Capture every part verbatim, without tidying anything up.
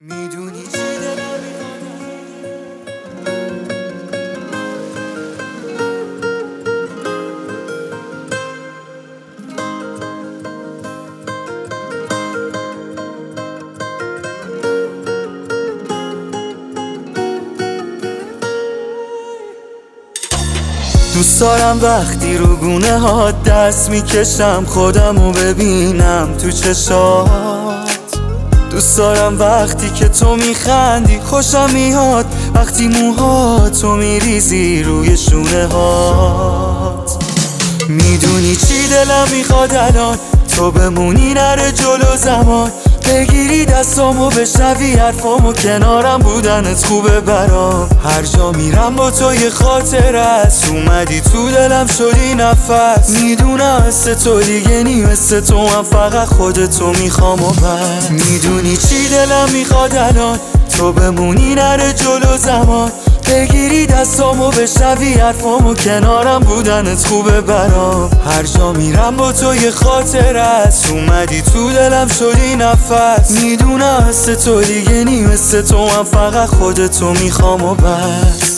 میدونی چی دلم دوست دارم وقتی رو گونه ها دست میکشم خودمو ببینم تو چشات. دوست دارم وقتی که تو میخندی خوشم میاد، وقتی موهاتو میریزی روی شونه هات. میدونی چی دلم میخواد الان؟ تو بمونی نره جلو زمان، بگیری دستامو بشنوی حرفامو، کنارم بودنت خوبه برام. هر جا میرم با تو یه خاطر است، اومدی تو دلم شدی نفس. میدونم مثل تو دیگه نی، مثل تو من فقط خودتو میخوام و بس. میدونی چی دلم میخواد الان؟ تو بمونی نره جلو زمان، بگیری دستامو بشنوی حرفامو، کنارم بودنت خوبه برام. هر جا میرم با تو یه خاطر است، اومدی تو دلم شدی نفس. میدونم مثل تو دیگه نی، مثل تو من فقط خودتو میخوام و بس.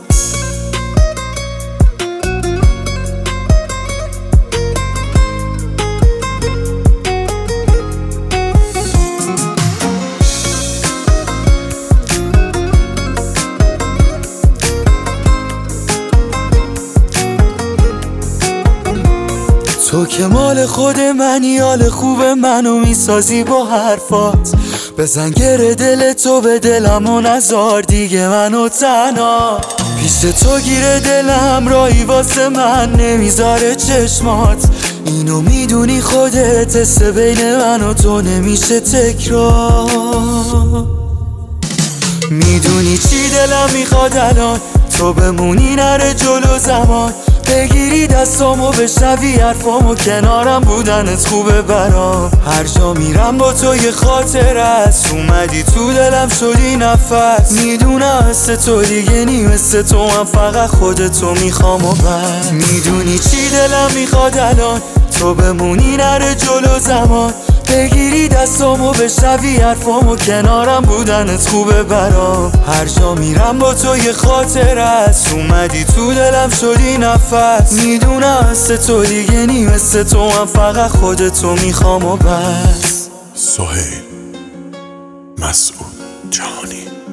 تو که مال خود منی، حال خوب منو میسازی با حرفات. بزن گره دل تو به دلم و نزار دیگه منو تنها. پیش تو گیره دلم رایی واسه من نمیذاره چشمات. اینو میدونی خودت، حس بین من و تو نمیشه تکرار. میدونی چی دلم میخواد الان؟ تو بمونی نره جلو زمان، بگیری دستامو بشنوی حرفامو، کنارم بودنت خوبه برام. هر جا میرم با تو یه خاطر است، اومدی تو دلم شدی نفس. میدونم مثل تو دیگه نی، مثل تو من فقط خودتو میخوام و بس. میدونی چی دلم میخواد الان؟ تو بمونی نره جلو زمان، بگیری دستامو بشنوی حرفامو، کنارم بودنت خوبه برام. هر جا میرم با تو یه خاطر است، اومدی تو دلم شدی نفس. میدونم مثل تو دیگه نی، مثل تو من فقط خودتو میخوام و بس. سهیل مسعود جهانی.